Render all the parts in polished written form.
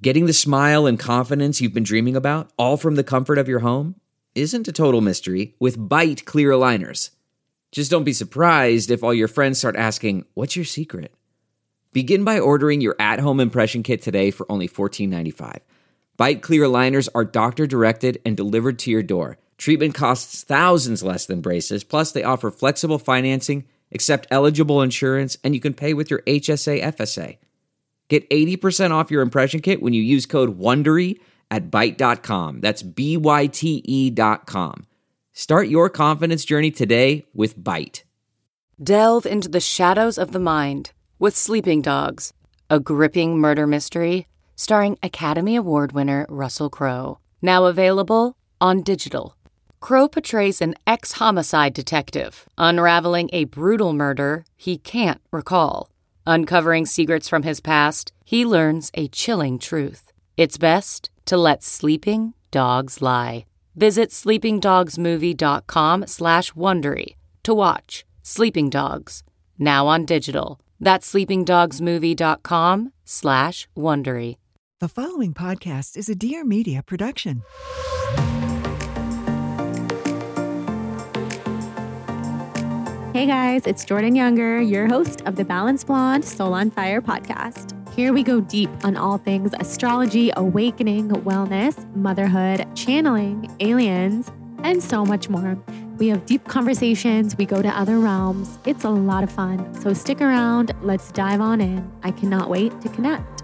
Getting the smile and confidence you've been dreaming about, all from the comfort of your home, isn't a total mystery with Byte clear aligners. Just don't be surprised if all your friends start asking, "What's your secret?" Begin by ordering your at-home impression kit today for only $14.95. Byte clear aligners are doctor-directed and delivered to your door. Treatment costs thousands less than braces, plus they offer flexible financing, accept eligible insurance, and you can pay with your HSA FSA. Get 80% off your impression kit when you use code WONDERY at Byte.com. That's BYTE.com. Start your confidence journey today with Byte. Delve into the shadows of the mind with Sleeping Dogs, a gripping murder mystery starring Academy Award winner Russell Crowe. Now available on digital. Crowe portrays an ex-homicide detective unraveling a brutal murder he can't recall. Uncovering secrets from his past, he learns a chilling truth. It's best to let sleeping dogs lie. Visit sleepingdogsmovie.com/Wondery to watch Sleeping Dogs, now on digital. That's sleepingdogsmovie.com/Wondery. The following podcast is a Dear Media production. Hey guys, it's Jordan Younger, your host of the Balanced Blonde Soul on Fire podcast. Here we go deep on all things astrology, awakening, wellness, motherhood, channeling, aliens, and so much more. We have deep conversations, we go to other realms. It's a lot of fun. So stick around, let's dive on in. I cannot wait to connect.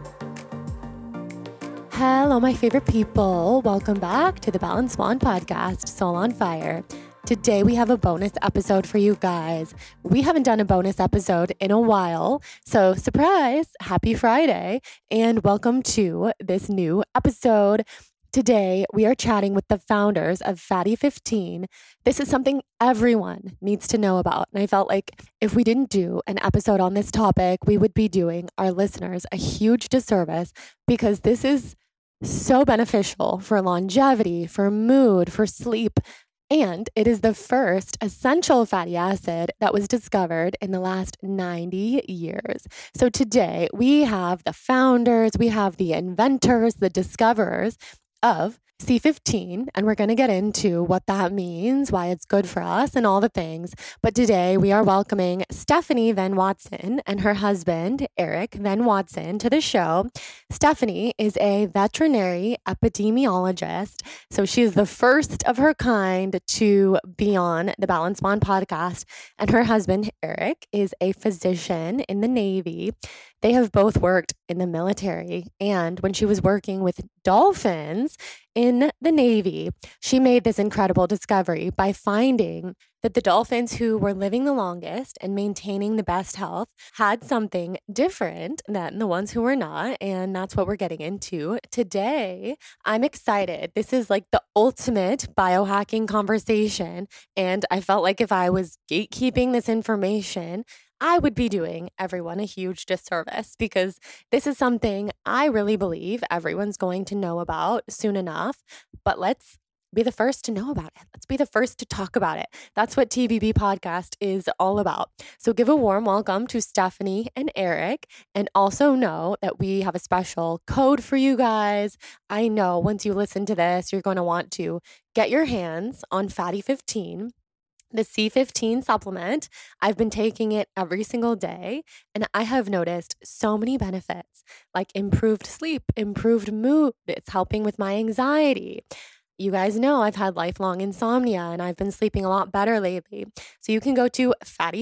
Hello, my favorite people. Welcome back to the Balanced Blonde podcast, Soul on Fire. Today we have a bonus episode for you guys. We haven't done a bonus episode in a while, so surprise, happy Friday, and welcome to this new episode. Today we are chatting with the founders of Fatty 15. This is something everyone needs to know about, and I felt like if we didn't do an episode on this topic, we would be doing our listeners a huge disservice because this is so beneficial for longevity, for mood, for sleep. And it is the first essential fatty acid that was discovered in the last 90 years. So today we have the founders, we have the inventors, the discoverers of C15, and we're going to get into what that means, why it's good for us, and all the things. But today we are welcoming Stephanie Venn Watson and her husband, Eric Venn Watson, to the show. Stephanie is a veterinary epidemiologist, so she is the first of her kind to be on the Balanced Blonde podcast, and her husband, Eric, is a physician in the Navy. They have both worked in the military, and when she was working with dolphins in the Navy, she made this incredible discovery by finding that the dolphins who were living the longest and maintaining the best health had something different than the ones who were not, and that's what we're getting into today. I'm excited. This is like the ultimate biohacking conversation, and I felt like if I was gatekeeping this information, I would be doing everyone a huge disservice because this is something I really believe everyone's going to know about soon enough. But let's be the first to know about it. Let's be the first to talk about it. That's what TBB podcast is all about. So give a warm welcome to Stephanie and Eric, and also know that we have a special code for you guys. I know once you listen to this, you're going to want to get your hands on Fatty 15. The C15 supplement. I've been taking it every single day, and I have noticed so many benefits like improved sleep, improved mood. It's helping with my anxiety. You guys know I've had lifelong insomnia and I've been sleeping a lot better lately. So you can go to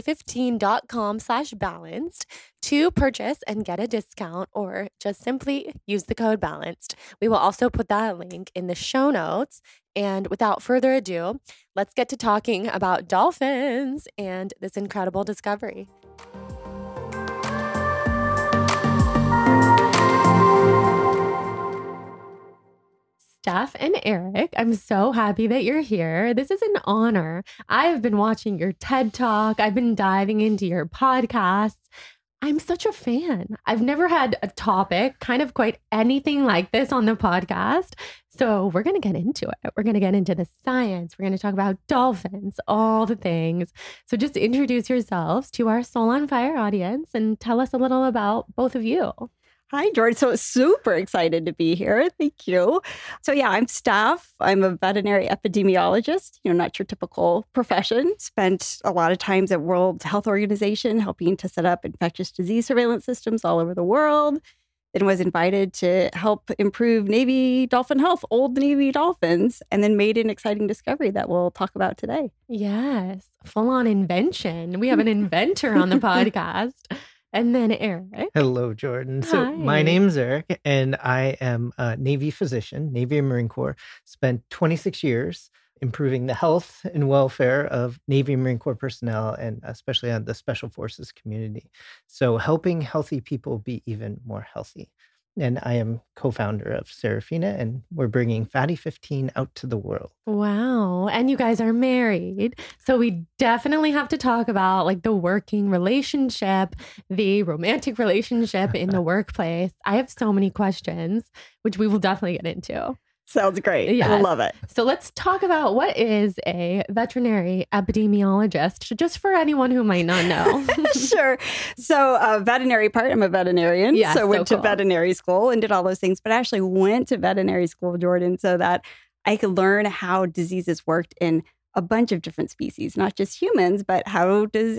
fatty15.com/balanced to purchase and get a discount, or just simply use the code balanced. We will also put that link in the show notes. And without further ado, let's get to talking about dolphins and this incredible discovery. Steph and Eric, I'm so happy that you're here. This is an honor. I've been watching your TED Talk. I've been diving into your podcasts. I'm such a fan. I've never had a topic, kind of quite anything like this on the podcast. So we're going to get into it. We're going to get into the science. We're going to talk about dolphins, all the things. So just introduce yourselves to our Soul on Fire audience and tell us a little about both of you. Hi, George. So super excited to be here. Thank you. So yeah, I'm Steph. I'm a veterinary epidemiologist, not your typical profession. Spent a lot of times at World Health Organization helping to set up infectious disease surveillance systems all over the world. Then was invited to help improve Navy dolphin health, old Navy dolphins, and then made an exciting discovery that we'll talk about today. Yes, full on invention. We have an inventor on the podcast. And then Eric. Hello, Jordan. So Hi. my name's Eric, and I am a Navy physician, Navy and Marine Corps. Spent 26 years improving the health and welfare of Navy and Marine Corps personnel, and especially on the Special Forces community. So helping healthy people be even more healthy. And I am co-founder of Serafina, and we're bringing Fatty 15 out to the world. Wow. And you guys are married. So we definitely have to talk about like the working relationship, the romantic relationship in the workplace. I have so many questions, which we will definitely get into. Sounds great. Yes. I love it. So let's talk about what is a veterinary epidemiologist, just for anyone who might not know. Sure. So veterinary part, I'm a veterinarian. Yeah, so went so to cool. veterinary school and did all those things, but I actually went to veterinary school, Jordan, so that I could learn how diseases worked in a bunch of different species, not just humans, but how do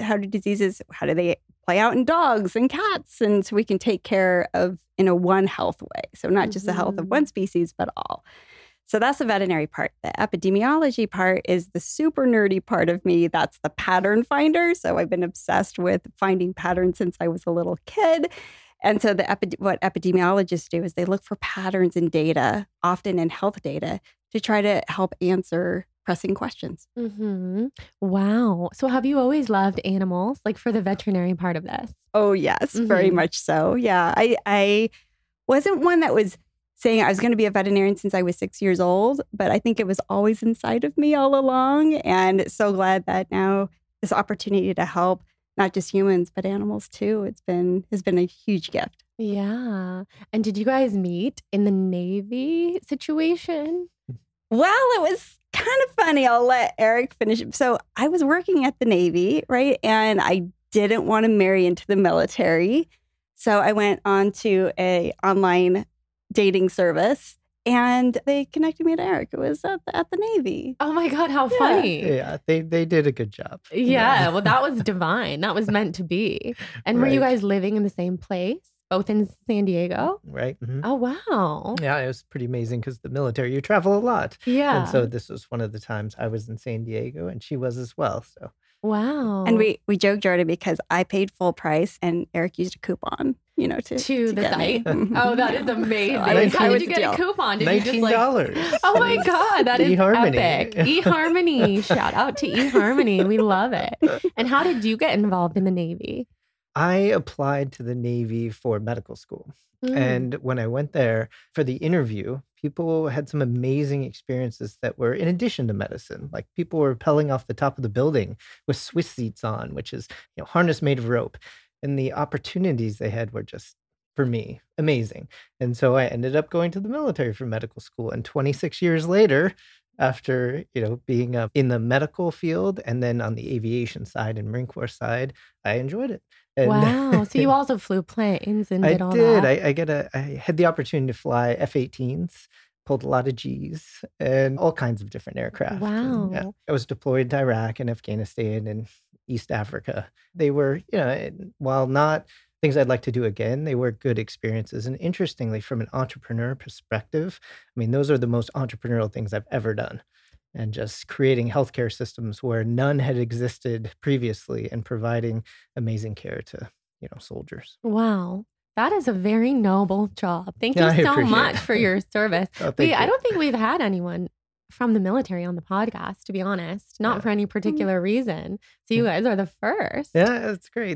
they play out in dogs and cats? And so we can take care of in a one health way. So not just the health of one species, but all. So that's the veterinary part. The epidemiology part is the super nerdy part of me. That's the pattern finder. So I've been obsessed with finding patterns since I was a little kid. And so what epidemiologists do is they look for patterns in data, often in health data, to try to help answer pressing questions. Mm-hmm. Wow. So have you always loved animals, like for the veterinary part of this? Oh, yes, very much so. Yeah, I wasn't one that was saying I was going to be a veterinarian since I was 6 years old, but I think it was always inside of me all along. And so glad that now this opportunity to help not just humans, but animals too, has been a huge gift. Yeah. And did you guys meet in the Navy situation? Well, it was kind of funny. I'll let Eric finish. So I was working at the Navy, right? And I didn't want to marry into the military. So I went on to a online dating service and they connected me to Eric. It was at the Navy. Oh my God, how funny. Yeah, they did a good job. Yeah, well, that was divine. That was meant to be. And were you Right. guys living in the same place, both in San Diego? Right? Mhm. Oh, wow. Yeah, it was pretty amazing because the military, you travel a lot. Yeah. And so this was one of the times I was in San Diego and she was as well. So Wow. And we joked, Jordan, because I paid full price and Eric used a coupon, to to the get me. site. Oh, that is amazing. I was- How I did was you the get a deal. coupon? Did you just $19. Oh my God, that is eHarmony. epic. eHarmony. Shout out to eHarmony. We love it. And how did you get involved in the Navy? I applied to the Navy for medical school. Mm. And when I went there for the interview, people had some amazing experiences that were in addition to medicine. Like people were rappelling off the top of the building with Swiss seats on, which is harness made of rope. And the opportunities they had were just, for me, amazing. And so I ended up going to the military for medical school. And 26 years later, after being in the medical field and then on the aviation side and Marine Corps side, I enjoyed it. And Wow. So you also flew planes and I did all did. that? I had the opportunity to fly F-18s, pulled a lot of Gs, and all kinds of different aircraft. And, Wow. I was deployed to Iraq and Afghanistan and East Africa. They were, while not things I'd like to do again, they were good experiences. And interestingly, from an entrepreneur perspective, I mean, those are the most entrepreneurial things I've ever done. And just creating healthcare systems where none had existed previously and providing amazing care to, soldiers. Wow. That is a very noble job. Thank you Yeah, I so appreciate much it. for your service. Oh, thank I you. don't think we've had anyone from the military on the podcast, to be honest, not Yeah. for any particular reason. So you guys are the first. Yeah, that's great.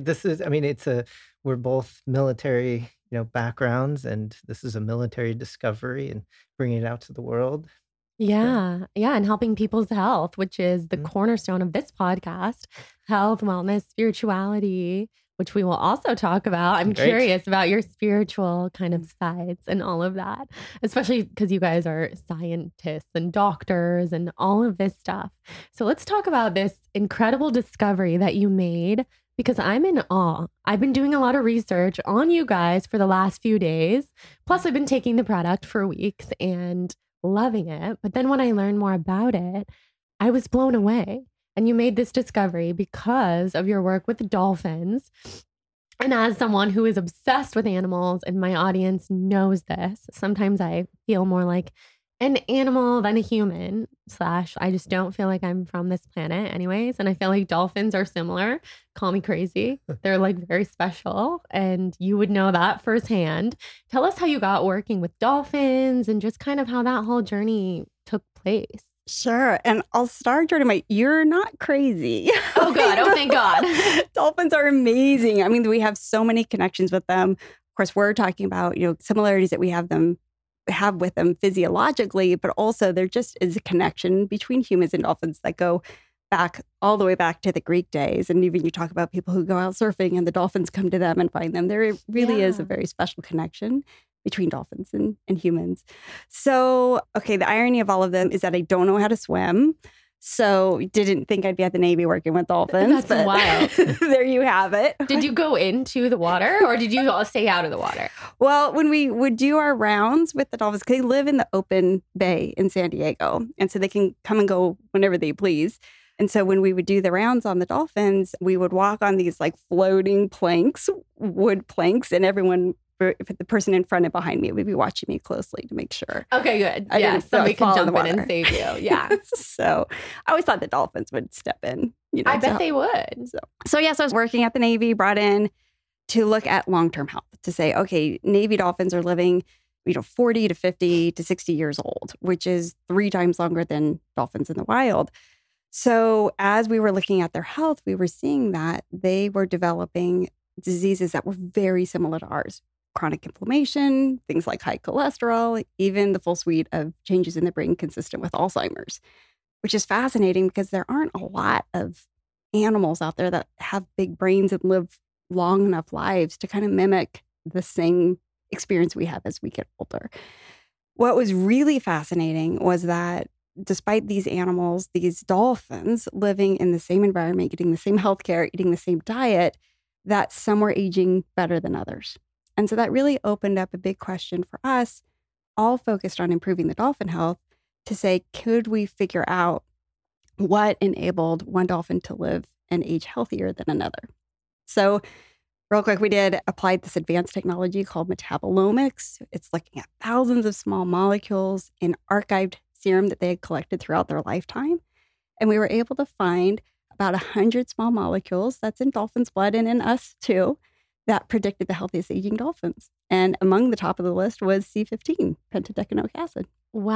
We're both military, backgrounds, and this is a military discovery and bringing it out to the world. Yeah. Yeah. And helping people's health, which is the Mhm. cornerstone of this podcast, health, wellness, spirituality, which we will also talk about. I'm Great. curious about your spiritual kind of sides and all of that, especially because you guys are scientists and doctors and all of this stuff. So let's talk about this incredible discovery that you made Because I'm in awe. I've been doing a lot of research on you guys for the last few days. Plus, I've been taking the product for weeks and loving it. But then when I learned more about it, I was blown away. And you made this discovery because of your work with dolphins. And as someone who is obsessed with animals, and my audience knows this, sometimes I feel more like an animal than a human, / I just don't feel like I'm from this planet anyways. And I feel like dolphins are similar. Call me crazy. They're like very special. And you would know that firsthand. Tell us how you got working with dolphins and just kind of how that whole journey took place. Sure. And I'll start, Jordan, you're not crazy. Oh, God. Oh, thank God. Dolphins are amazing. I mean, we have so many connections with them. Of course, we're talking about, similarities that we have with them physiologically, but also there just is a connection between humans and dolphins that go back all the way back to the Greek days. And even you talk about people who go out surfing and the dolphins come to them and find them. There really is a very special connection between dolphins and humans. So, okay, the irony of all of them is that I don't know how to swim. So didn't think I'd be at the Navy working with dolphins. That's wild. There you have it. Did you go into the water or did you all stay out of the water? Well, when we would do our rounds with the dolphins, they live in the open bay in San Diego. And so they can come and go whenever they please. And so when we would do the rounds on the dolphins, we would walk on these like floating planks, wood planks, and the person in front and behind me would be watching me closely to make sure. Okay, good. Yeah, somebody can jump in and save you. Yeah. So I always thought the dolphins would step in. I bet they would. So yes, I was working at the Navy, brought in to look at long-term health, to say, okay, Navy dolphins are living, 40 to 50 to 60 years old, which is 3 times longer than dolphins in the wild. So as we were looking at their health, we were seeing that they were developing diseases that were very similar to ours. Chronic inflammation, things like high cholesterol, even the full suite of changes in the brain consistent with Alzheimer's, which is fascinating because there aren't a lot of animals out there that have big brains and live long enough lives to kind of mimic the same experience we have as we get older. What was really fascinating was that despite these animals, these dolphins living in the same environment, getting the same healthcare, eating the same diet, that some were aging better than others. And so that really opened up a big question for us, all focused on improving the dolphin health, to say, could we figure out what enabled one dolphin to live and age healthier than another? So real quick, we applied this advanced technology called metabolomics. It's looking at thousands of small molecules in archived serum that they had collected throughout their lifetime. And we were able to find about 100 small molecules, that's in dolphins' blood and in us too, that predicted the healthiest aging dolphins. And among the top of the list was C15, pentadecanoic acid.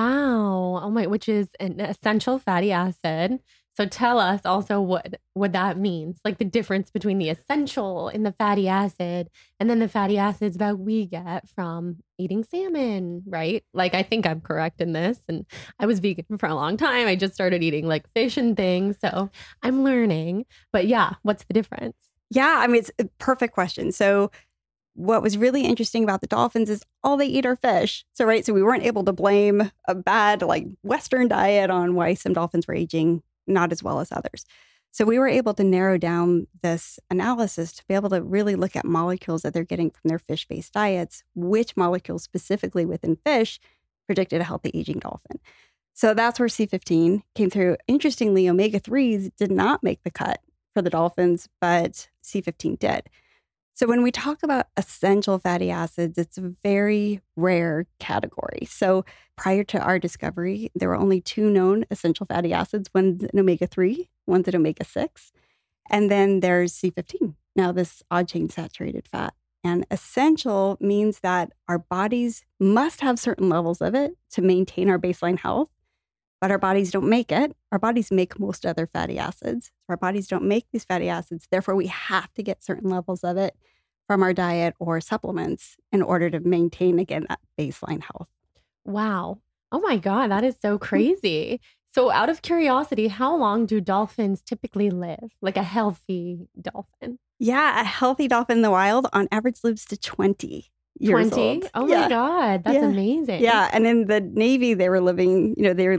Wow. Oh my, which is an essential fatty acid. So tell us also what that means, like the difference between the essential in the fatty acid and then the fatty acids that we get from eating salmon, right? Like, I think I'm correct in this. And I was vegan for a long time. I just started eating like fish and things. So I'm learning. But yeah, what's the difference? Yeah, I mean, it's a perfect question. So what was really interesting about the dolphins is all they eat are fish. So we weren't able to blame a bad like Western diet on why some dolphins were aging not as well as others. So we were able to narrow down this analysis to be able to really look at molecules that they're getting from their fish-based diets, which molecules specifically within fish predicted a healthy aging dolphin. So that's where C15 came through. Interestingly, omega-3s did not make the cut for the dolphins, but C15 did. So when we talk about essential fatty acids, it's a very rare category. So prior to our discovery, there were only 2 known essential fatty acids, one's an omega-3, one's an omega-6, and then there's C15, now this odd chain saturated fat. And essential means that our bodies must have certain levels of it to maintain our baseline health, but our bodies don't make it. Our bodies make most other fatty acids. So our bodies don't make these fatty acids. Therefore, we have to get certain levels of it from our diet or supplements in order to maintain, again, that baseline health. Wow. Oh my God, that is so crazy. So out of curiosity, how long do dolphins typically live? Like a healthy dolphin? Yeah, a healthy dolphin in the wild on average lives to 20 years 20? old. Oh my God, that's amazing. Yeah, and in the Navy, they were living, they live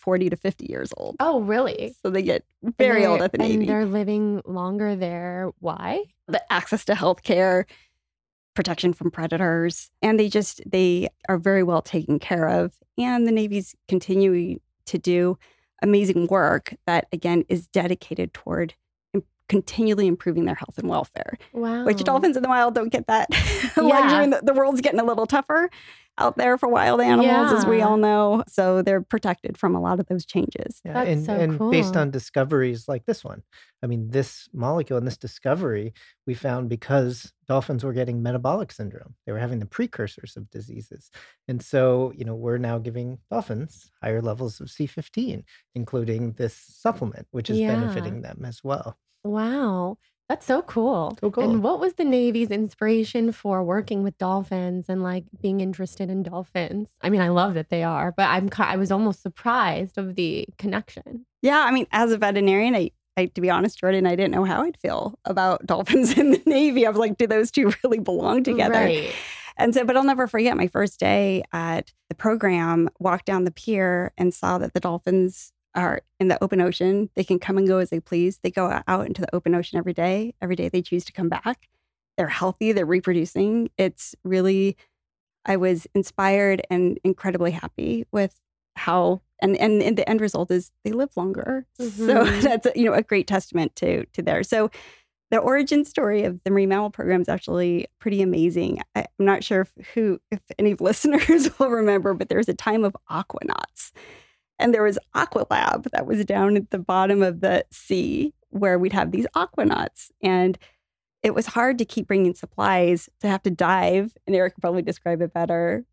40 to 50 years old. Oh, really? So they get very old at the Navy. And they're living longer there. Why? The access to healthcare, protection from predators, and they are very well taken care of. And the Navy's continuing to do amazing work that, again, is dedicated toward continually improving their health and welfare. Wow. Which dolphins in the wild don't get that luxury. And the world's getting a little tougher out there for wild animals, as we all know. So they're protected from a lot of those changes. Yeah, That's so and cool. based on discoveries like this one. I mean, this molecule and this discovery we found because dolphins were getting metabolic syndrome. They were having the precursors of diseases. And so, we're now giving dolphins higher levels of C15, including this supplement, which is benefiting them as well. Wow. That's so cool. So cool. And what was the Navy's inspiration for working with dolphins and like being interested in dolphins? I mean, I love that they are, but I was almost surprised of the connection. Yeah, I mean, as a veterinarian, I to be honest, Jordan, I didn't know how I'd feel about dolphins in the Navy. I was like, do those two really belong together? Right. And so, but I'll never forget my first day at the program, walked down the pier and saw that the dolphins are in the open ocean. They can come and go as they please. They go out into the open ocean every day. Every day they choose to come back. They're healthy. They're reproducing. It's really, I was inspired and incredibly happy with how, and the end result is they live longer. Mm-hmm. So that's, a great testament to there. So the origin story of the Marine Mammal Program is actually pretty amazing. I'm not sure if any listeners will remember, but there was a time of aquanauts. And there was Aqualab that was down at the bottom of the sea where we'd have these aquanauts. And it was hard to keep bringing supplies, to have to dive, and Eric could probably describe it better,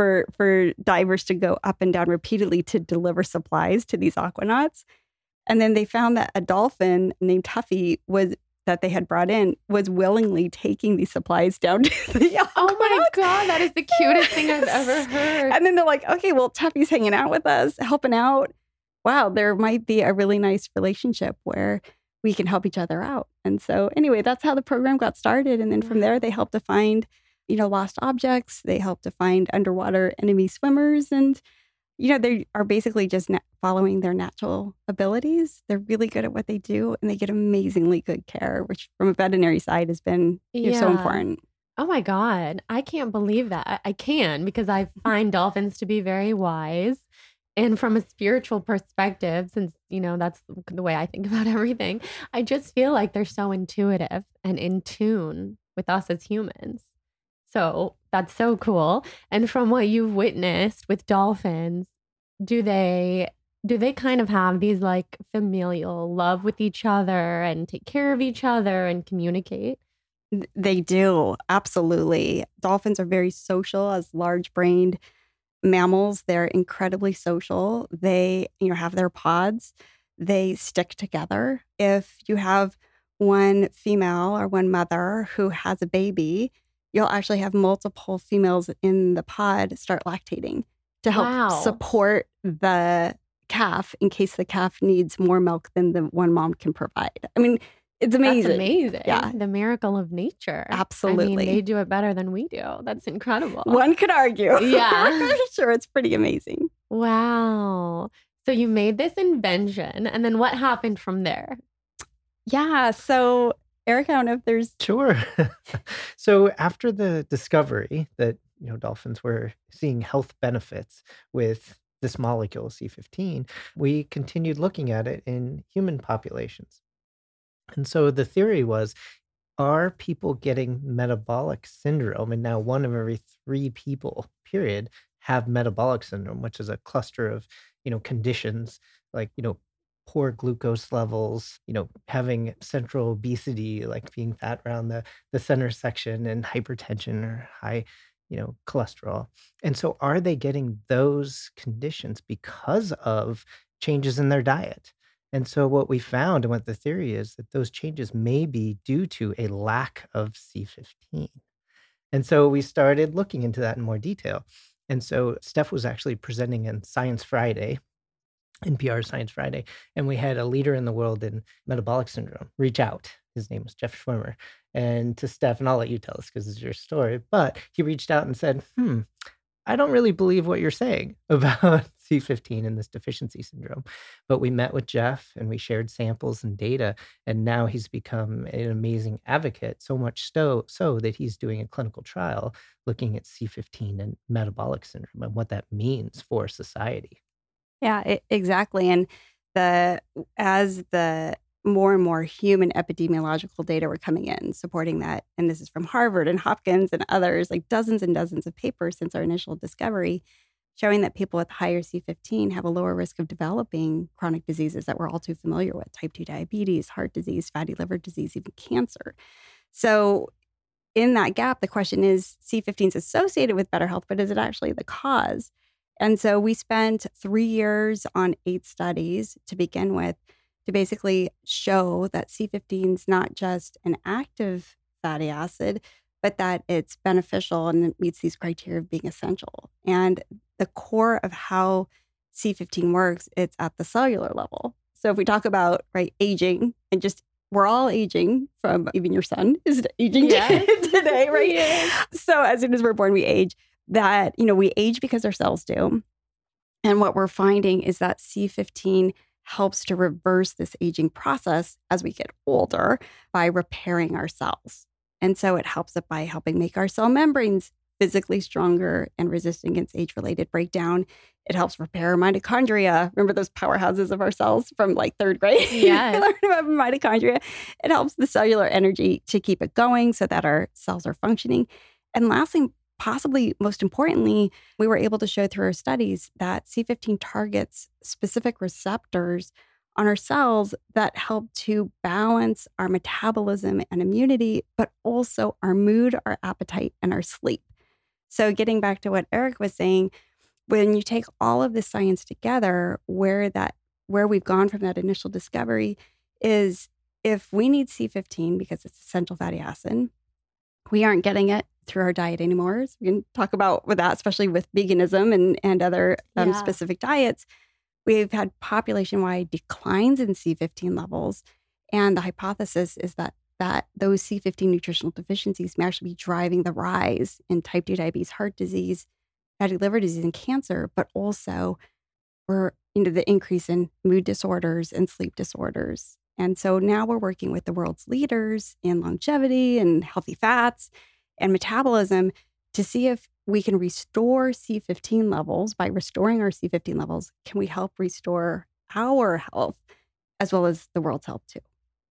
for divers to go up and down repeatedly to deliver supplies to these aquanauts. And then they found that a dolphin named Tuffy that they had brought in was willingly taking these supplies down to the aquanauts. Oh my God, that is the cutest thing I've ever heard. And then they're like, okay, well, Tuffy's hanging out with us, helping out. Wow, there might be a really nice relationship where we can help each other out. And so anyway, that's how the program got started. And then from there, they helped to find, lost objects. They helped to find underwater enemy swimmers. And, they are basically just following their natural abilities. They're really good at what they do, and they get amazingly good care, which from a veterinary side has been so important. Oh my God. I can't believe that. I can, because I find dolphins to be very wise. And from a spiritual perspective, since, that's the way I think about everything, I just feel like they're so intuitive and in tune with us as humans. So that's so cool. And from what you've witnessed with dolphins, do they kind of have these like familial love with each other and take care of each other and communicate? They do. Absolutely. Dolphins are very social as large-brained mammals. They're incredibly social. They, have their pods. They stick together. If you have one female or one mother who has a baby, you'll actually have multiple females in the pod start lactating to help support the calf in case the calf needs more milk than the one mom can provide. I mean, it's amazing. That's amazing. Yeah. The miracle of nature. Absolutely. I mean, they do it better than we do. That's incredible. One could argue. Yeah. Sure, it's pretty amazing. Wow. So you made this invention, and then what happened from there? Yeah. So Eric, I don't know if there's... Sure. So after the discovery that, dolphins were seeing health benefits with this molecule, C15, we continued looking at it in human populations. And so the theory was, are people getting metabolic syndrome? And now 1 of every 3 people, period, have metabolic syndrome, which is a cluster of, conditions like, poor glucose levels, having central obesity, like being fat around the center section, and hypertension or high, cholesterol. And so are they getting those conditions because of changes in their diet? And so what we found and what the theory is that those changes may be due to a lack of C15. And so we started looking into that in more detail. And so Steph was actually presenting in Science Friday, NPR Science Friday, and we had a leader in the world in metabolic syndrome reach out. His name was Jeff Schwimmer. And to Steph, and I'll let you tell us because it's your story, but he reached out and said, I don't really believe what you're saying about C15 and this deficiency syndrome. But we met with Jeff and we shared samples and data. And now he's become an amazing advocate, so much so that he's doing a clinical trial looking at C15 and metabolic syndrome and what that means for society. Yeah, exactly. And as the more and more human epidemiological data were coming in supporting that, and this is from Harvard and Hopkins and others, like dozens and dozens of papers since our initial discovery, showing that people with higher C15 have a lower risk of developing chronic diseases that we're all too familiar with: type 2 diabetes, heart disease, fatty liver disease, even cancer. So in that gap, the question is, C15 is associated with better health, but is it actually the cause? And so we spent 3 years on 8 studies to begin with to basically show that C15 is not just an active fatty acid, but that it's beneficial and it meets these criteria of being essential. And the core of how C15 works, it's at the cellular level. So if we talk about, right, aging, and just we're all aging, from even your son is aging today, right? Yes. So as soon as we're born, we age. That, we age because our cells do. And what we're finding is that C15 helps to reverse this aging process as we get older by repairing our cells. And so it helps it by helping make our cell membranes physically stronger and resistant against age-related breakdown. It helps repair mitochondria. Remember those powerhouses of our cells from like 3rd grade? Yes. Learn about mitochondria. It helps the cellular energy to keep it going so that our cells are functioning. And lastly, possibly most importantly, we were able to show through our studies that C15 targets specific receptors on our cells that help to balance our metabolism and immunity, but also our mood, our appetite, and our sleep. So getting back to what Eric was saying, when you take all of this science together, where we've gone from that initial discovery is, if we need C15 because it's essential fatty acid, we aren't getting it through our diet anymore. So we can talk about with that, especially with veganism and other specific diets. We've had population-wide declines in C15 levels. And the hypothesis is that those C15 nutritional deficiencies may actually be driving the rise in type 2 diabetes, heart disease, fatty liver disease, and cancer, but also the increase in mood disorders and sleep disorders. And so now we're working with the world's leaders in longevity and healthy fats and metabolism to see if we can restore C15 levels. By restoring our C15 levels, can we help restore our health as well as the world's health too?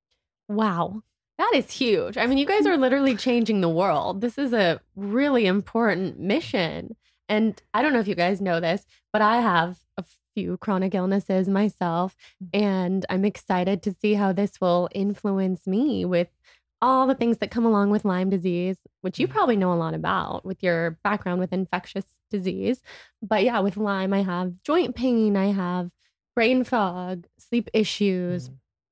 Wow. That is huge. I mean, you guys are literally changing the world. This is a really important mission. And I don't know if you guys know this, but I have a few chronic illnesses myself, and I'm excited to see how this will influence me with all the things that come along with Lyme disease, which you probably know a lot about with your background with infectious disease. But yeah, with Lyme, I have joint pain, I have brain fog, sleep issues,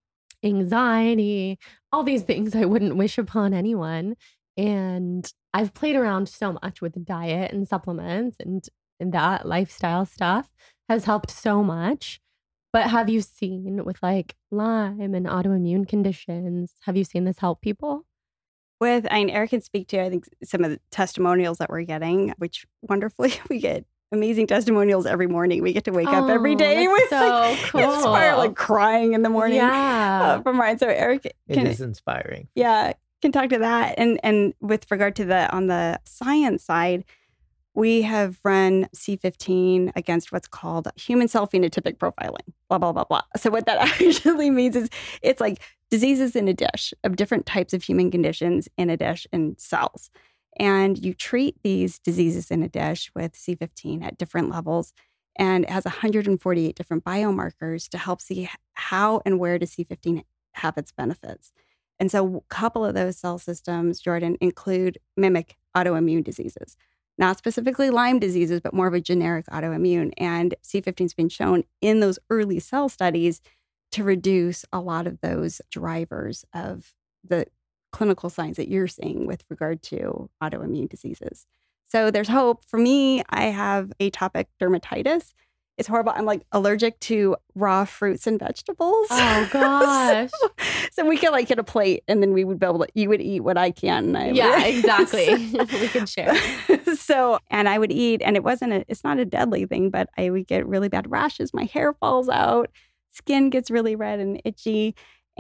anxiety, all these things I wouldn't wish upon anyone. And I've played around so much with diet and supplements, and that lifestyle stuff has helped so much. But have you seen with like Lyme and autoimmune conditions, have you seen this help people? Eric can speak to, I think, some of the testimonials that we're getting, which wonderfully we get amazing testimonials every morning. We get to wake up every day with so cool. Inspire, like crying in the morning. Yeah. From mine. So Eric it is inspiring. Yeah, can talk to that. And with regard to on the science side, we have run C15 against what's called human cell phenotypic profiling, blah, blah, blah, blah. So what that actually means is it's like diseases in a dish of different types of human conditions in a dish in cells. And you treat these diseases in a dish with C15 at different levels. And it has 148 different biomarkers to help see how and where does C15 have its benefits. And so a couple of those cell systems, Jordan, mimic autoimmune diseases. Not specifically Lyme diseases, but more of a generic autoimmune. And C15 has been shown in those early cell studies to reduce a lot of those drivers of the clinical signs that you're seeing with regard to autoimmune diseases. So there's hope. For me, I have atopic dermatitis. It's horrible. I'm like allergic to raw fruits and vegetables. Oh gosh. So we could like get a plate and then we would be able to, you would eat what I can. Yeah, exactly. We could share. So, and I would eat, and it's not a deadly thing, but I would get really bad rashes. My hair falls out, skin gets really red and itchy.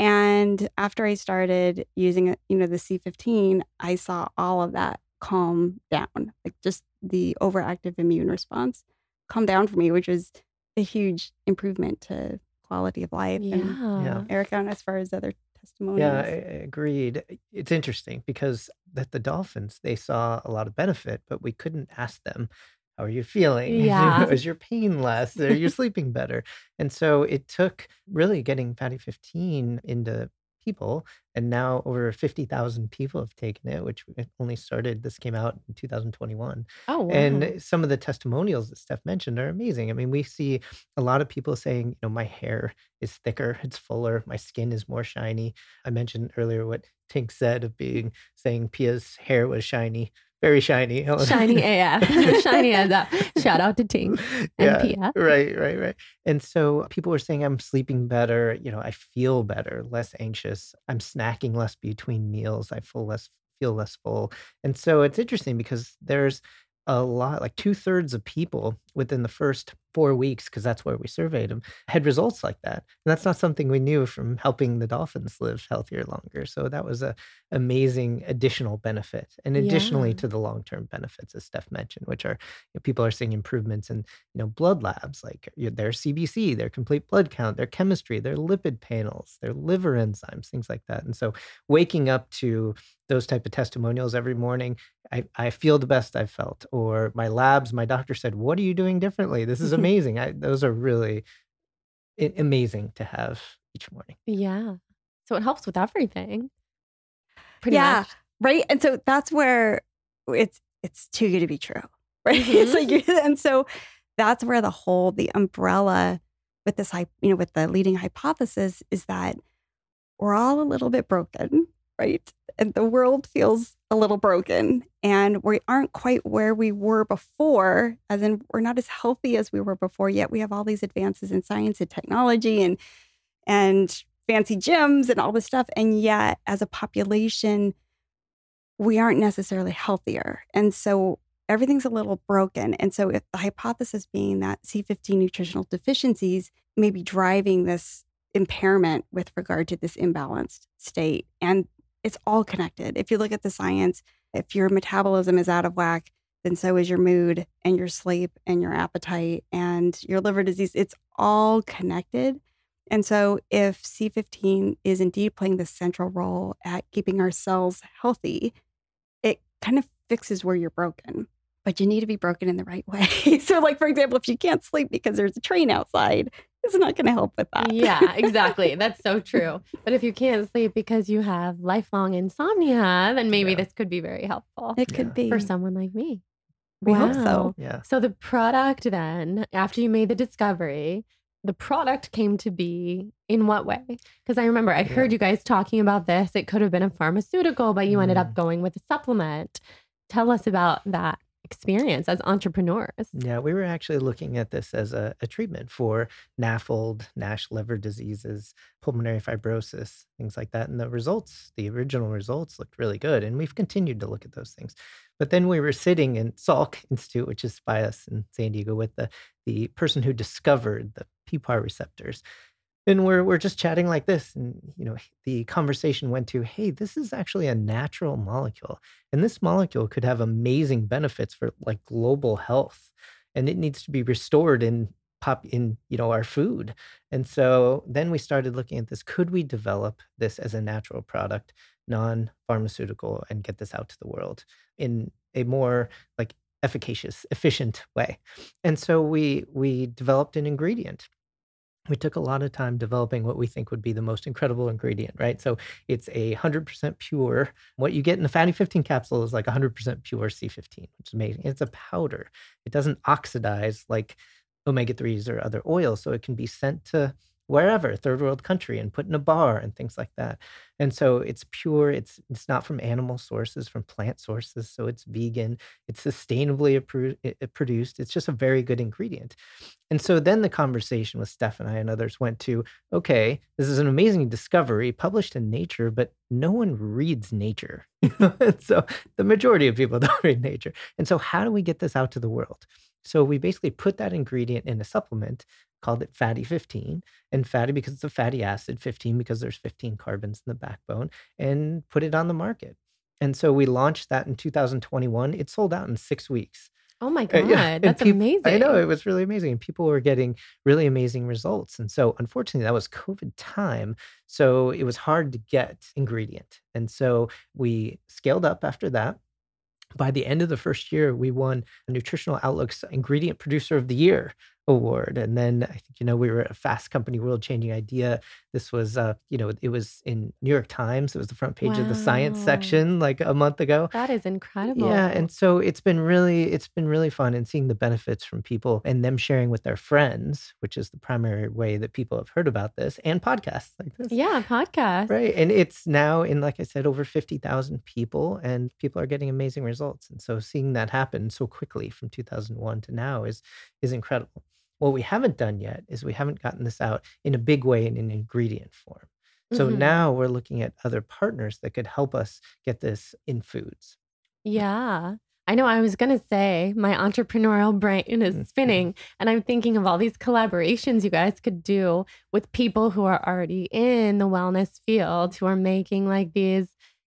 And after I started using the C15, I saw all of that calm down, like just the overactive immune response calm down for me, which was a huge improvement to quality of life. And Yeah. Erica, and as far as other testimonials. Yeah, agreed. It's interesting because the dolphins, they saw a lot of benefit, but we couldn't ask them, how are you feeling? Yeah. Is your pain less? Are you sleeping better? And so it took really getting Fatty 15 into people. And now over 50,000 people have taken it, which only started, this came out in 2021. Oh, wow. And some of the testimonials that Steph mentioned are amazing. I mean, we see a lot of people saying, my hair is thicker, it's fuller, my skin is more shiny. I mentioned earlier what Tink said of saying Pia's hair was shiny, very shiny. Shiny AF. Shiny as up. Shout out to Tink and Pia. Right. And so people were saying, I'm sleeping better. I feel better, less anxious. I'm snacking less between meals. I feel less full. And so it's interesting because there's a lot, like 2/3 of people within the first 4 weeks, because that's where we surveyed them, had results like that. And that's not something we knew from helping the dolphins live healthier longer. So that was a amazing additional benefit. And additionally to the long-term benefits, as Steph mentioned, which are people are seeing improvements in blood labs, like their CBC, their complete blood count, their chemistry, their lipid panels, their liver enzymes, things like that. And so waking up to those type of testimonials every morning, I feel the best I've felt. Or my labs, my doctor said, what are you doing differently? This is amazing. Those are really amazing to have each morning. Yeah. So it helps with everything. Pretty much. Right. And so that's where it's too good to be true. Right. It's like, and so that's where the umbrella with this, with the leading hypothesis is that we're all a little bit broken, right? And the world feels a little broken and we aren't quite where we were before, as in we're not as healthy as we were before, yet we have all these advances in science and technology and fancy gyms and all this stuff. And yet as a population, we aren't necessarily healthier. And so everything's a little broken. And so if the hypothesis being that C15 nutritional deficiencies may be driving this impairment with regard to this imbalanced state, and it's all connected. If you look at the science, if your metabolism is out of whack, then so is your mood and your sleep and your appetite and your liver disease. It's all connected. And so if C15 is indeed playing the central role at keeping our cells healthy, it kind of fixes where you're broken. But you need to be broken in the right way. So like, for example, if you can't sleep because there's a train outside, it's not going to help with that. Yeah, exactly. That's so true. But if you can't sleep because you have lifelong insomnia, then maybe this could be very helpful. It could be. For someone like me. We hope so. Yeah. So the product then, after you made the discovery, the product came to be in what way? Because I remember I heard you guys talking about this. It could have been a pharmaceutical, but you ended up going with a supplement. Tell us about that experience as entrepreneurs. Yeah, we were actually looking at this as a treatment for NAFLD, NASH liver diseases, pulmonary fibrosis, things like that. And the original results looked really good. And we've continued to look at those things. But then we were sitting in Salk Institute, which is by us in San Diego, with the person who discovered the PPAR receptors. And we're just chatting like this. And, the conversation went to, hey, this is actually a natural molecule. And this molecule could have amazing benefits for like global health. And it needs to be restored in our food. And so then we started looking at this. Could we develop this as a natural product, non-pharmaceutical, and get this out to the world in a more like efficacious, efficient way? And so we developed an ingredient. We took a lot of time developing what we think would be the most incredible ingredient, right? So it's 100% pure. What you get in the Fatty 15 capsule is like 100% pure C15, which is amazing. It's a powder. It doesn't oxidize like omega-3s or other oils, so it can be sent to wherever, third world country, and put in a bar and things like that. And so it's pure, it's not from animal sources, from plant sources. So it's vegan, it's sustainably produced. It's just a very good ingredient. And so then the conversation with Steph and I and others went to, okay, this is an amazing discovery published in Nature, but no one reads Nature. And so the majority of people don't read Nature. And so how do we get this out to the world? So we basically put that ingredient in a supplement, called it Fatty 15, and fatty because it's a fatty acid, 15 because there's 15 carbons in the backbone, and put it on the market. And so we launched that in 2021. It sold out in 6 weeks. Oh my God, and that's amazing. I know, it was really amazing. And people were getting really amazing results. And so unfortunately, that was COVID time. So it was hard to get ingredient. And so we scaled up after that. By the end of the first year, we won a Nutritional Outlook's Ingredient Producer of the Year award. And then I think, we were a Fast Company World Changing Idea. This was, it was in New York Times. It was the front page of the science section like a month ago. That is incredible. Yeah. And so it's been really fun, and seeing the benefits from people and them sharing with their friends, which is the primary way that people have heard about this, and podcasts like this. Yeah, podcasts. Right. And it's now in, like I said, over 50,000 people, and people are getting amazing results. And so seeing that happen so quickly from 2001 to now is incredible. What we haven't done yet is we haven't gotten this out in a big way in an ingredient form. So now we're looking at other partners that could help us get this in foods. Yeah. I know, I was going to say my entrepreneurial brain is spinning, and I'm thinking of all these collaborations you guys could do with people who are already in the wellness field, who are making like these,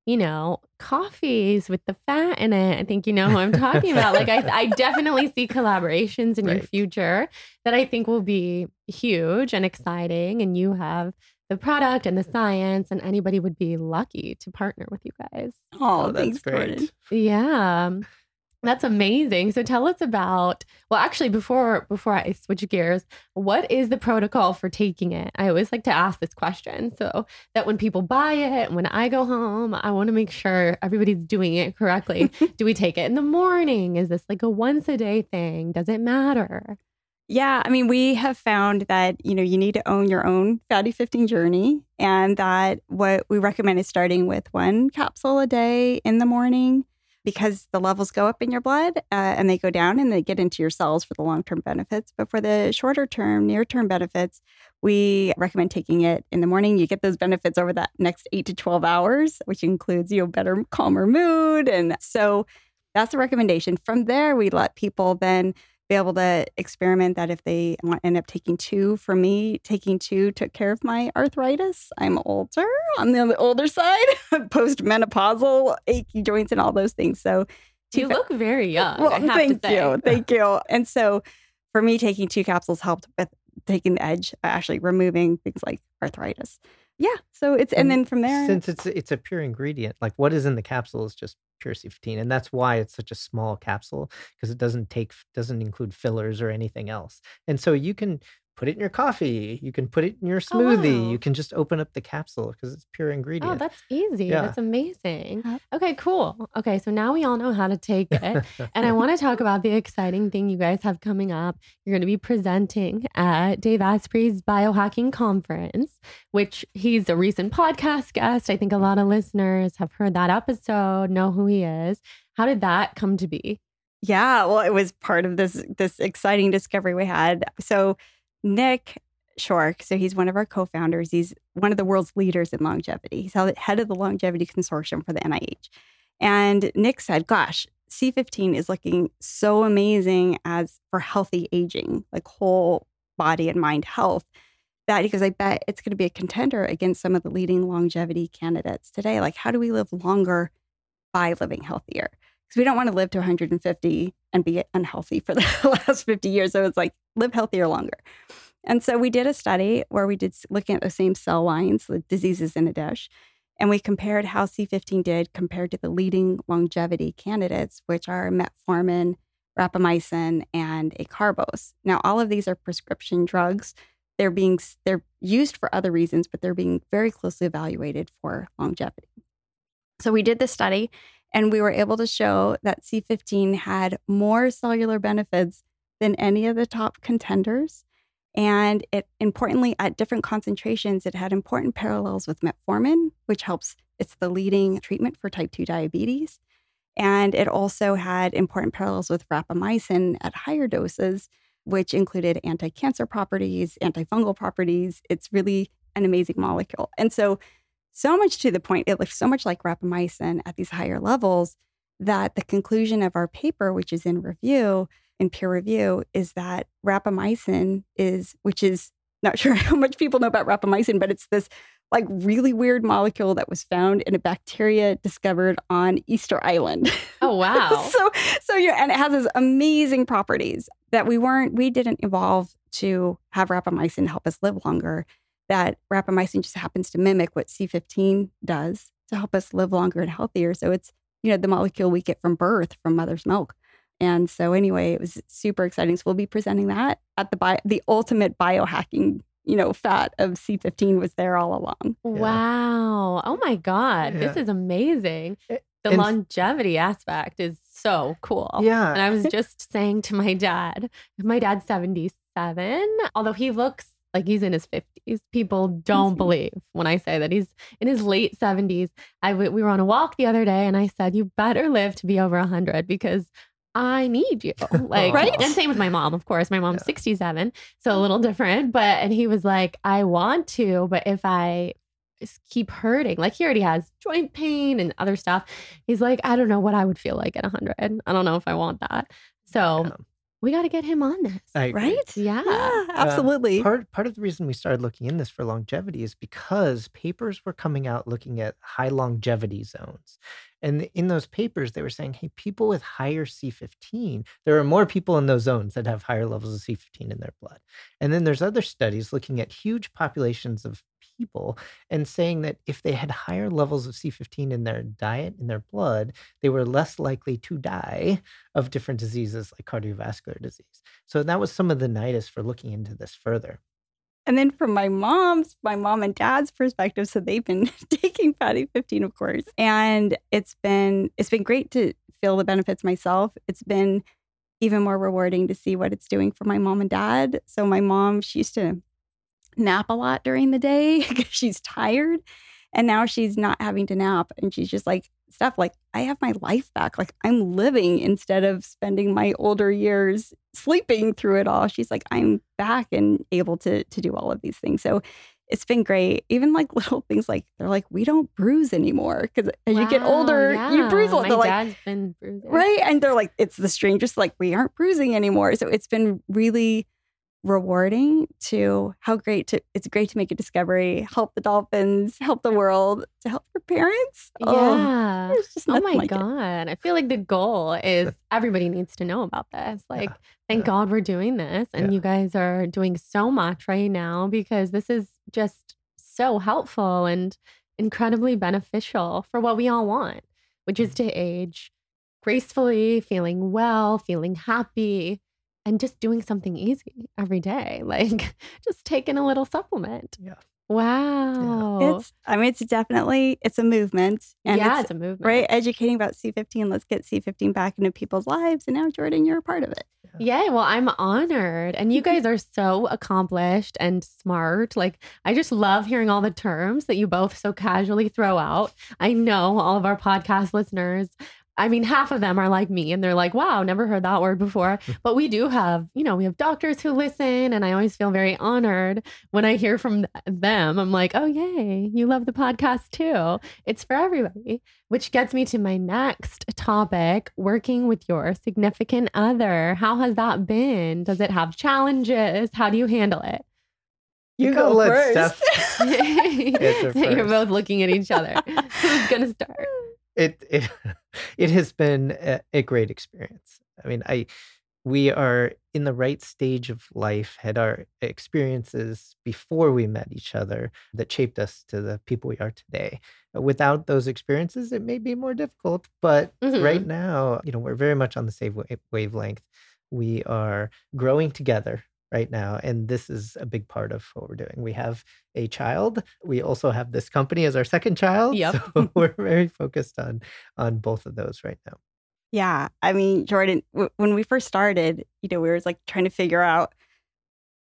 coffees with the fat in it. I think you know who I'm talking about. Like I definitely see collaborations in your future that I think will be huge and exciting. And you have the product and the science, and anybody would be lucky to partner with you guys. Oh, that's thanks, great. Jordan. Yeah. That's amazing. So tell us about, well, actually, before I switch gears, what is the protocol for taking it? I always like to ask this question so that when people buy it, when I go home, I want to make sure everybody's doing it correctly. Do we take it in the morning? Is this like a once a day thing? Does it matter? Yeah, I mean, we have found that, you need to own your own Fatty 15 journey, and that what we recommend is starting with 1 capsule a day in the morning, because the levels go up in your blood and they go down and they get into your cells for the long-term benefits. But for the shorter term, near-term benefits, we recommend taking it in the morning. You get those benefits over that next 8 to 12 hours, which includes, better, calmer mood. And so that's a recommendation. From there, we let people then be able to experiment that if they end up taking 2. For me, taking 2 took care of my arthritis. I'm older, on the older side, post-menopausal, achy joints and all those things. So you look very young. Well, I have thank to say. you. Thank you. And so for me, taking 2 capsules helped with taking the edge, actually removing things like arthritis. Yeah. So and then from there, since it's a pure ingredient, like what is in the capsule is just pure C15, and that's why it's such a small capsule, because it doesn't include fillers or anything else. And so you can put it in your coffee, you can put it in your smoothie, you can just open up the capsule because it's pure ingredient. Oh, that's easy. Yeah. That's amazing. Okay, cool. Okay, so now we all know how to take it. And I want to talk about the exciting thing you guys have coming up. You're going to be presenting at Dave Asprey's Biohacking Conference, which he's a recent podcast guest. I think a lot of listeners have heard that episode, know who he is. How did that come to be? Yeah, well, it was part of this exciting discovery we had. So Nick Shork, so he's one of our co-founders. He's one of the world's leaders in longevity. He's head of the Longevity Consortium for the NIH. And Nick said, gosh, C15 is looking so amazing as for healthy aging, like whole body and mind health, that he goes, I bet it's going to be a contender against some of the leading longevity candidates today. Like, how do we live longer by living healthier? Because we don't want to live to 150 and be unhealthy for the last 50 years. So it's like, live healthier longer. And so we did a study where we did looking at the same cell lines, the diseases in a dish, and we compared how C15 did compared to the leading longevity candidates, which are metformin, rapamycin, and acarbose. Now, all of these are prescription drugs. They're used for other reasons, but they're being very closely evaluated for longevity. So we did this study, and we were able to show that C15 had more cellular benefits than any of the top contenders. And it importantly, at different concentrations, it had important parallels with metformin, which helps, it's the leading treatment for type 2 diabetes. And it also had important parallels with rapamycin at higher doses, which included anti-cancer properties, antifungal properties. It's really an amazing molecule. And so much to the point, it looks so much like rapamycin at these higher levels that the conclusion of our paper, which is in peer review, is that rapamycin which is not sure how much people know about rapamycin, but it's this like really weird molecule that was found in a bacteria discovered on Easter Island. Oh, wow. so yeah, and it has these amazing properties that we didn't evolve to have rapamycin help us live longer. That rapamycin just happens to mimic what C15 does to help us live longer and healthier. So it's, the molecule we get from birth, from mother's milk. And so anyway, it was super exciting. So we'll be presenting that at the ultimate biohacking, fat of C15 was there all along. Wow. Oh my God. This is amazing. The longevity aspect is so cool. Yeah. And I was just saying to my dad's 77, although he looks like he's in his 50s. People don't believe when I say that he's in his late 70s. We were on a walk the other day and I said, you better live to be over 100 because I need you. Like, right? And same with my mom, of course. My mom's 67, so a little different. And he was like, I want to, but if I just keep hurting, like he already has joint pain and other stuff. He's like, I don't know what I would feel like at 100. I don't know if I want that. So we got to get him on this. Right? Yeah, absolutely. Part of the reason we started looking in this for longevity is because papers were coming out looking at high longevity zones. And in those papers, they were saying, hey, people with higher C15, there are more people in those zones that have higher levels of C15 in their blood. And then there's other studies looking at huge populations of people and saying that if they had higher levels of C15 in their diet, in their blood, they were less likely to die of different diseases like cardiovascular disease. So that was some of the nidus for looking into this further. And then from my mom and dad's perspective, so they've been taking Fatty 15, of course. And it's been great to feel the benefits myself. It's been even more rewarding to see what it's doing for my mom and dad. So my mom, she used to nap a lot during the day because she's tired. And now she's not having to nap. And she's just like, stuff like, I have my life back. Like I'm living instead of spending my older years sleeping through it all. She's like, I'm back and able to do all of these things. So it's been great. Even like little things like, they're like, we don't bruise anymore. Because as you get older, you bruise a lot. My dad's been bruising. Right. And they're like, it's the strangest, like we aren't bruising anymore. So it's been really rewarding it's great to make a discovery, help the dolphins, help the world, to help your parents. Yeah. Oh my God. I feel like the goal is everybody needs to know about this. Like, thank God we're doing this. And you guys are doing so much right now because this is just so helpful and incredibly beneficial for what we all want, which is to age gracefully, feeling well, feeling happy, and just doing something easy every day, like just taking a little supplement. Yeah. Wow. It's a movement. And it's a movement. Right. Educating about C15. Let's get C15 back into people's lives. And now, Jordan, you're a part of it. Yeah. Well, I'm honored. And you guys are so accomplished and smart. Like, I just love hearing all the terms that you both so casually throw out. I know all of our podcast listeners, I mean, half of them are like me and they're like, wow, never heard that word before. But we do have, we have doctors who listen. And I always feel very honored when I hear from them. I'm like, oh, yay, you love the podcast too. It's for everybody, which gets me to my next topic, working with your significant other. How has that been? Does it have challenges? How do you handle it? You go first. You're both looking at each other. Who's going to start? It has been a great experience. I mean, we are in the right stage of life, had our experiences before we met each other that shaped us to the people we are today. Without those experiences, it may be more difficult, but right now, we're very much on the same wavelength. We are growing together right now. And this is a big part of what we're doing. We have a child. We also have this company as our second child. Yep. So we're very focused on both of those right now. Yeah. I mean, Jordan, when we first started, we were like trying to figure out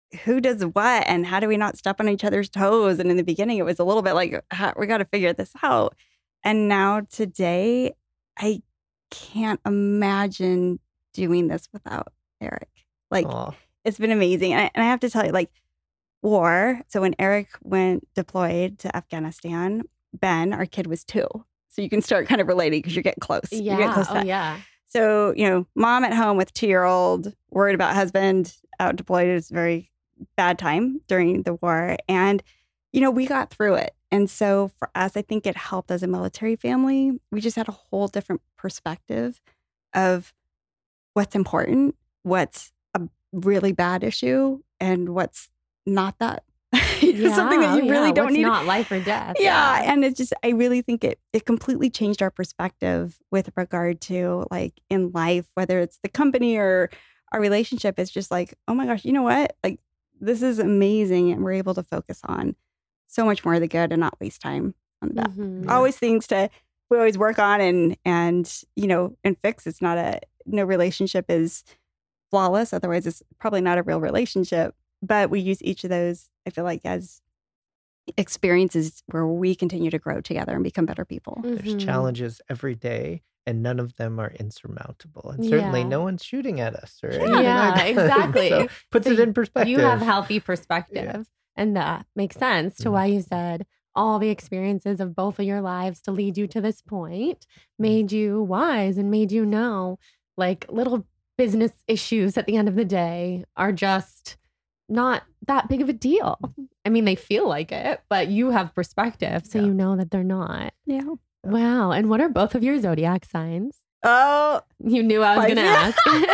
who does what and how do we not step on each other's toes? And in the beginning, it was a little bit like, we got to figure this out. And now today, I can't imagine doing this without Eric. Like, Aw. it's been amazing. And I have to tell you, like, war. So when Eric went deployed to Afghanistan, Ben, our kid, was 2. So you can start kind of relating because you're getting close. Yeah. You're getting close to that. Yeah. So, mom at home with 2-year-old, worried about husband out deployed. It was a very bad time during the war. And, we got through it. And so for us, I think it helped as a military family. We just had a whole different perspective of what's important, what's a really bad issue, and what's not that. Something that you really don't what's need. not life or death. Yeah. And it's just, I really think it completely changed our perspective with regard to like in life, whether it's the company or our relationship. It's just like, oh my gosh, you know what? Like, this is amazing. And we're able to focus on so much more of the good and not waste time on the bad. Mhm. Always things we always work on and fix. It's not no relationship is flawless. Otherwise it's probably not a real relationship, but we use each of those, I feel like, as experiences where we continue to grow together and become better people. There's Mhm. challenges every day, and none of them are insurmountable. And certainly Yeah. no one's shooting at us or anything Yeah, like that. exactly. So puts So it in perspective. You have healthy perspective. And that makes sense to why you said all the experiences of both of your lives to lead you to this point made you wise and made you know, like, little business issues at the end of the day are just not that big of a deal. I mean, they feel like it, but you have perspective, so Yeah. you know that they're not. Yeah. Wow. And what are both of your zodiac signs? Oh, You knew I was going to ask.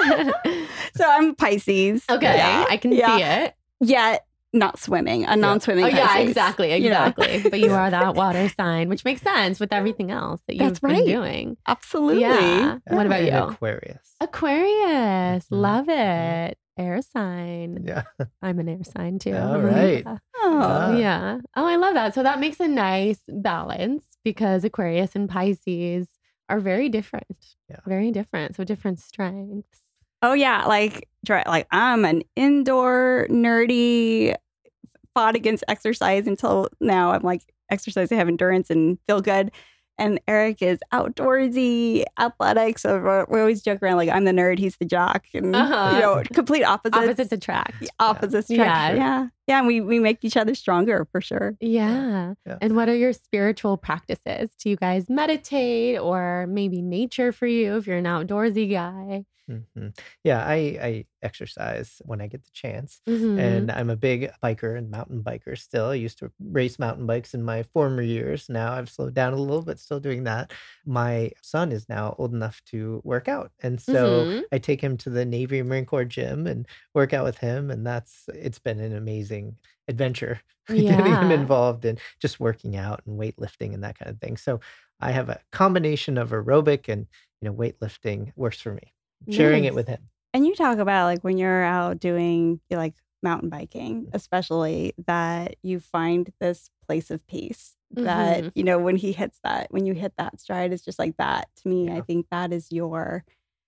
so I'm Pisces. Okay, Yeah. I can see it. Yet not swimming, a non-swimming Oh yeah, Pisces. exactly. But you are that water sign, which makes sense with everything else that you've That's been right. doing. Absolutely. Yeah. What about And you? Aquarius. Aquarius, Mhm. love it. Air sign. Yeah. I'm an air sign too. All right. Yeah. Oh, Yeah. Oh, I love that. So that makes a nice balance because Aquarius and Pisces are very different. Yeah. Very different. So different strengths. Oh yeah, like I'm an indoor nerdy, fought against exercise until now. I'm like exercise, I have endurance and feel good. And Eric is outdoorsy, athletic. So we always joke around like I'm the nerd, he's the jock, and complete opposites. Opposites attract. Opposites Yeah. attract. Yeah. And we make each other stronger for sure. Yeah. Yeah. And what are your spiritual practices? Do you guys meditate or maybe nature for you if you're an outdoorsy guy? Mhm. Yeah, I exercise when I get the chance. Mhm. And I'm a big biker and mountain biker still. I used to race mountain bikes in my former years. Now I've slowed down a little, but still doing that. My son is now old enough to work out. And so Mhm. I take him to the Navy Marine Corps gym and work out with him. And it's been an amazing adventure getting him Yeah. involved in just working out and weightlifting and that kind of thing. So I have a combination of aerobic and weightlifting works for me. Sharing it Nice. with him. And you talk about like when you're out doing like mountain biking, especially that you find this place of peace that, Mhm. when when you hit that stride, it's just like that. To me, I think that is your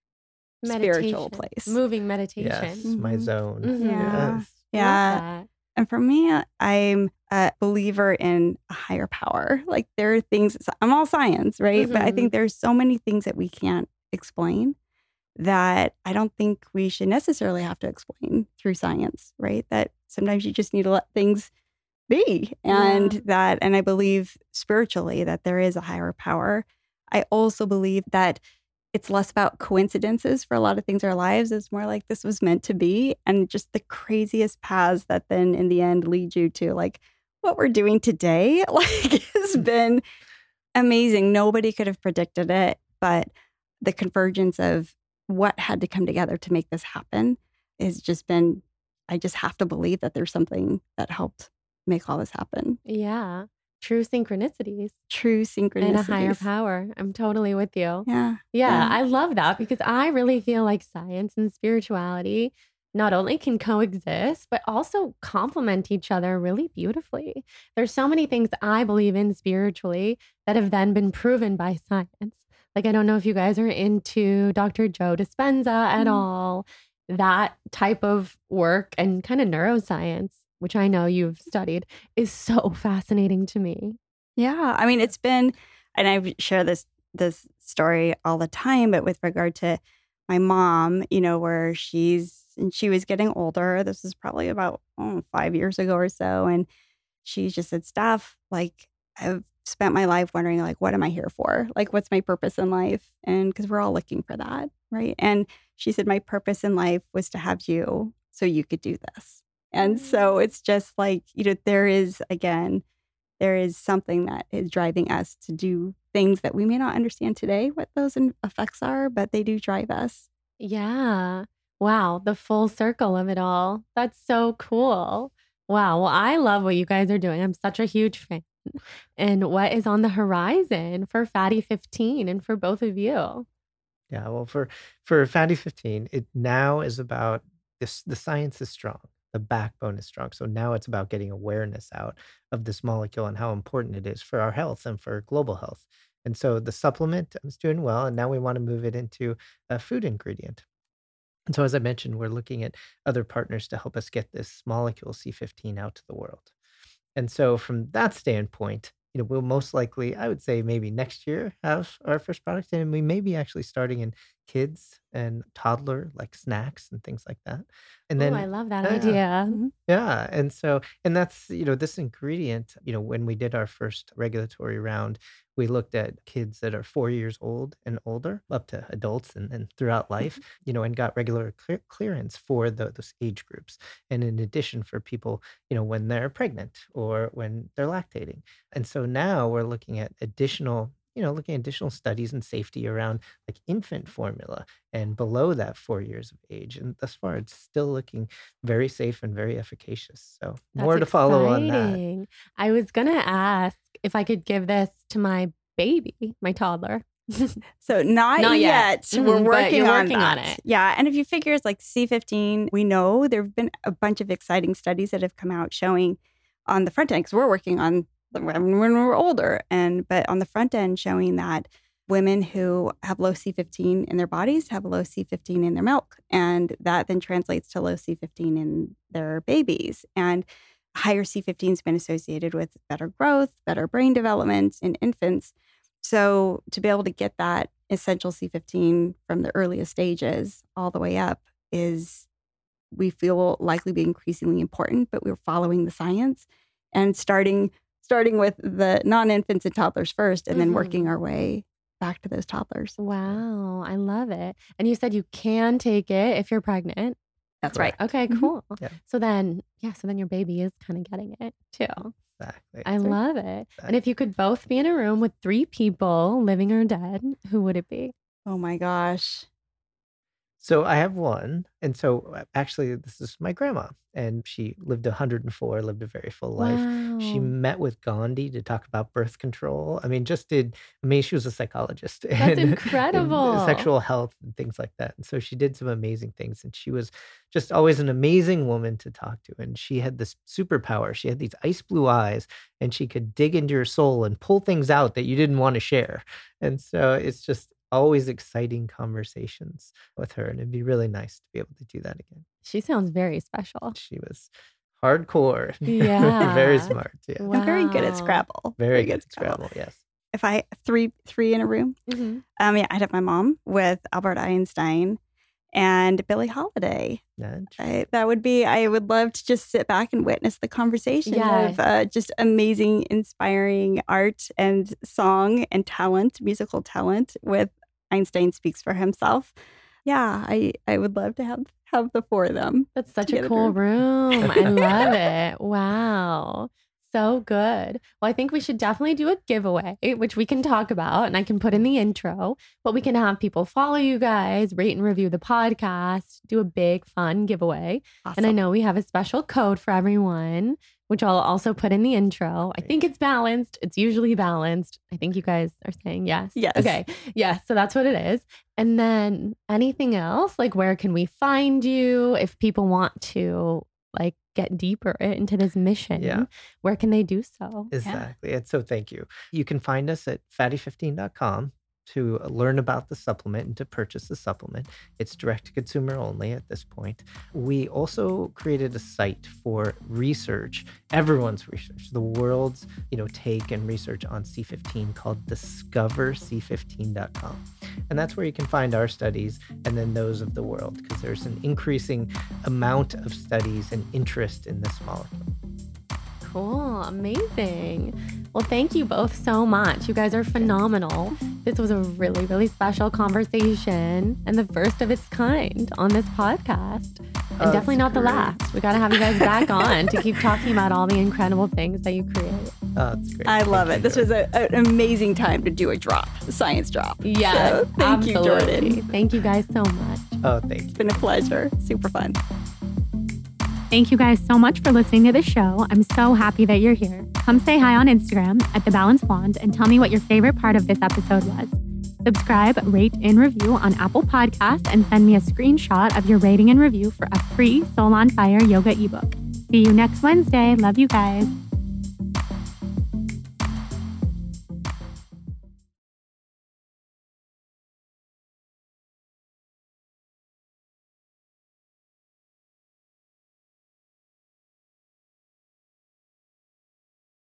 spiritual Meditation. place. Moving meditation. Yes, my Mhm. zone. Mhm. Yeah. Yes. Yeah. Love that. And for me, I'm a believer in a higher power. Like there are things, I'm all science, right? But I think there's so many things that we can't explain that I don't think we should necessarily have to explain through science, right? That sometimes you just need to let things be. And and I believe spiritually that there is a higher power. I also believe that it's less about coincidences for a lot of things in our lives. It's more like this was meant to be, and just the craziest paths that then in the end lead you to like what we're doing today. Like has been amazing. Nobody could have predicted it, but the convergence of what had to come together to make this happen has just been, I just have to believe that there's something that helped make all this happen. Yeah. True synchronicities True synchronicities. and a higher power. I'm totally with you. Yeah. Yeah, I love that because I really feel like science and spirituality not only can coexist, but also complement each other really beautifully. There's so many things I believe in spiritually that have then been proven by science. Like, I don't know if you guys are into Dr. Joe Dispenza at all. that type of work and kind of neuroscience, which I know you've studied, is so fascinating to me. Yeah. I mean, it's been, and I share this story all the time, but with regard to my mom, where she was getting older. This is probably about 5 years ago or so. And she just said, Steph, like, I've spent my life wondering, like, what am I here for? Like, what's my purpose in life? And because we're all looking for that, right? And she said, my purpose in life was to have you so you could do this. And so it's just like, there is something that is driving us to do things that we may not understand today, what those effects are, but they do drive us. Yeah. Wow. The full circle of it all. That's so cool. Wow. Well, I love what you guys are doing. I'm such a huge fan. And what is on the horizon for Fatty 15 and for both of you? Yeah, well, for Fatty 15, it now is about this. The science is strong. The backbone is strong. So now it's about getting awareness out of this molecule and how important it is for our health and for global health. And so the supplement is doing well, and now we want to move it into a food ingredient. And so, as I mentioned, we're looking at other partners to help us get this molecule C15 out to the world. And so, from that standpoint, we'll most likely, I would say maybe next year, have our first product, and we may be actually starting in kids and toddler, like snacks and things like that. And Oh, then, I love that yeah, idea. yeah. And that's, this ingredient, when we did our first regulatory round, we looked at kids that are 4 years old and older, up to adults and throughout life, and got regular clearance for those age groups. And in addition, for people, when they're pregnant or when they're lactating. And so now we're looking at additional studies and safety around like infant formula and below that 4 years of age. And thus far, it's still looking very safe and very efficacious. So more to follow on that. Exciting. I was going to ask if I could give this to my baby, my toddler. So not yet. Mhm, We're but working, you're on, working that. on it. Yeah. And if you figure it's like C15, we know there have been a bunch of exciting studies that have come out showing on the front end, because we're working on when we're older, but on the front end showing that women who have low C15 in their bodies have low C15 in their milk. And that then translates to low C15 in their babies. And higher C15 has been associated with better growth, better brain development in infants. So to be able to get that essential C15 from the earliest stages all the way up we feel likely be increasingly important, but we're following the science and starting with the non-infants and toddlers first, and then working our way back to those toddlers. Wow. I love it. And you said you can take it if you're pregnant. That's right. Okay, cool. Yeah. So then your baby is kind of getting it too. Exactly. I love it. And if you could both be in a room with 3 people, living or dead, who would it be? Oh my gosh. So I have one. And so actually, this is my grandma. And she lived 104, lived a very full life. She Wow. met with Gandhi to talk about birth control. She was a psychologist That's and incredible. sexual health and things like that. And so she did some amazing things. And she was just always an amazing woman to talk to. And she had this superpower. She had these ice blue eyes, and she could dig into your soul and pull things out that you didn't want to share. And so it's just always exciting conversations with her. And it'd be really nice to be able to do that again. She sounds very special. She was hardcore. Yeah. Very smart. Yeah. Wow. I'm very good at Scrabble. Very good at Scrabble. Yes. If I three in a room, Mhm. I'd have my mom with Albert Einstein and Billie Holiday. That would be. I would love to just sit back and witness the conversation of just amazing, inspiring art and song and talent, musical talent. With Einstein speaks for himself. Yeah, I would love to have the 4 of them. That's such a together. cool room. I love it. Wow. So good. Well, I think we should definitely do a giveaway, which we can talk about and I can put in the intro, but we can have people follow you guys, rate and review the podcast, do a big fun giveaway. Awesome. And I know we have a special code for everyone, which I'll also put in the intro. I think it's balanced. It's usually balanced. I think you guys are saying yes. Yes. Okay. Yes. So that's what it is. And then anything else, like where can we find you if people want to like get deeper into this mission? Yeah. Where can they do so? Exactly. And so thank you. You can find us at fatty15.com. to learn about the supplement and to purchase the supplement. It's direct to consumer only at this point. We also created a site for research, everyone's research, the world's, take and research on C15 called discoverc15.com. And that's where you can find our studies and then those of the world, because there's an increasing amount of studies and interest in this molecule. Cool. Amazing. Well, thank you both so much. You guys are phenomenal. This was a really, really special conversation and the first of its kind on this podcast. And definitely not the last. We got to have you guys back on to keep talking about all the incredible things that you create. Oh, that's great. I love it. This was an amazing time to do a science drop. Yes, so, thank you, Jordan. Thank you guys so much. Oh, thanks. It's been a pleasure. Super fun. Thank you guys so much for listening to the show. I'm so happy that you're here. Come say hi on Instagram at The Balanced Wand and tell me what your favorite part of this episode was. Subscribe, rate, and review on Apple Podcasts and send me a screenshot of your rating and review for a free Soul on Fire yoga ebook. See you next Wednesday. Love you guys.